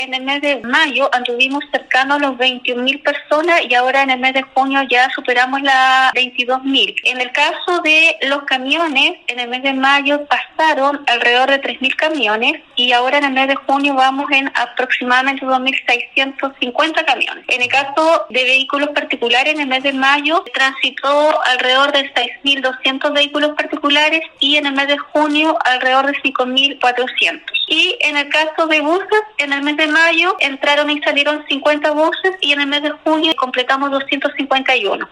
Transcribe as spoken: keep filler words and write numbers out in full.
En el mes de mayo anduvimos cercano a los veintiún mil personas y ahora en el mes de junio ya superamos las veintidós mil. En el caso de los camiones, en el mes de mayo pasaron alrededor de tres mil camiones y ahora en el mes de junio vamos en aproximadamente dos mil seiscientos cincuenta camiones. En el caso de vehículos particulares, en el mes de mayo transitó alrededor de seis mil doscientos vehículos particulares y en el mes de junio alrededor de cinco mil cuatrocientos. Y en el caso de buses, en el mes de mayo entraron y salieron cincuenta buses y en el mes de junio completamos doscientos cincuenta y uno.